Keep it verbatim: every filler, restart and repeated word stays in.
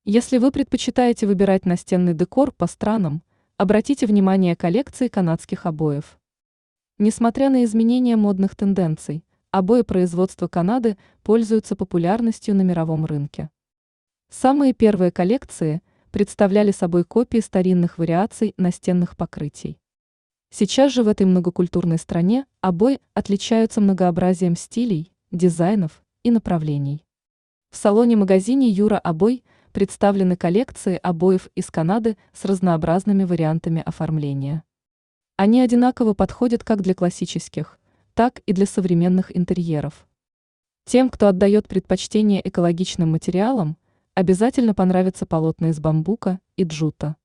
Если вы предпочитаете выбирать настенный декор по странам, обратите внимание коллекции канадских обоев. Несмотря на изменения модных тенденций, обои производства Канады пользуются популярностью на мировом рынке. Самые первые коллекции представляли собой копии старинных вариаций настенных покрытий. Сейчас же в этой многокультурной стране обои отличаются многообразием стилей, дизайнов и направлений. В салоне-магазине Юра Обой представлены коллекции обоев из Канады с разнообразными вариантами оформления. Они одинаково подходят как для классических, так и для современных интерьеров. Тем, кто отдает предпочтение экологичным материалам, обязательно понравятся полотна из бамбука и джута.